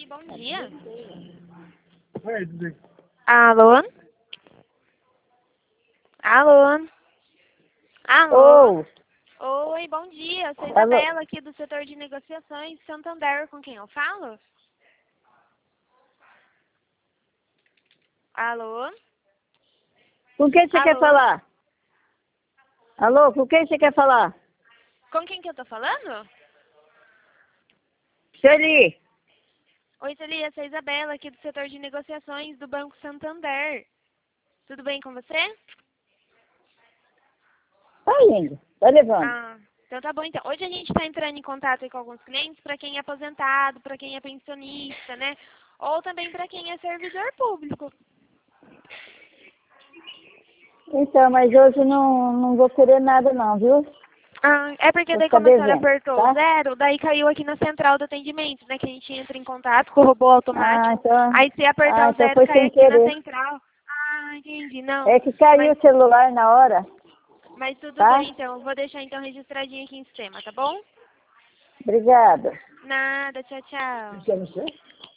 Oi, bom dia. Oi, tudo bem? Alô? Alô? Alô? Oh, Oi, bom dia. Sou alô. Isabela, aqui do setor de negociações Santander. Com quem eu falo? Alô? Com quem você quer Alô? falar? Alô, com quem você quer falar? Com quem que eu tô falando? Sueli. Oi, Celia, sou Isabela, aqui do setor de negociações do Banco Santander. Tudo bem com você? Tá indo, tá levando. Ah, então tá bom então. Hoje a gente está entrando em contato aí com alguns clientes para quem é aposentado, para quem é pensionista, né? Ou também para quem é servidor público. Então, mas hoje não vou querer nada não, viu? Ah, é porque Vou daí ficar como a senhora devendo, apertou o tá? zero, daí caiu aqui na central do atendimento, né? Que a gente entra em contato com o robô Ah, automático. então, Aí se apertar o então zero, foi cai sem aqui na querer. central. Ah, entendi. Não, É que caiu mas, o celular na hora, mas tudo tá? bem então. Eu vou deixar então registradinho aqui em sistema, tá bom? Obrigada. Nada, tchau, tchau. Quer você?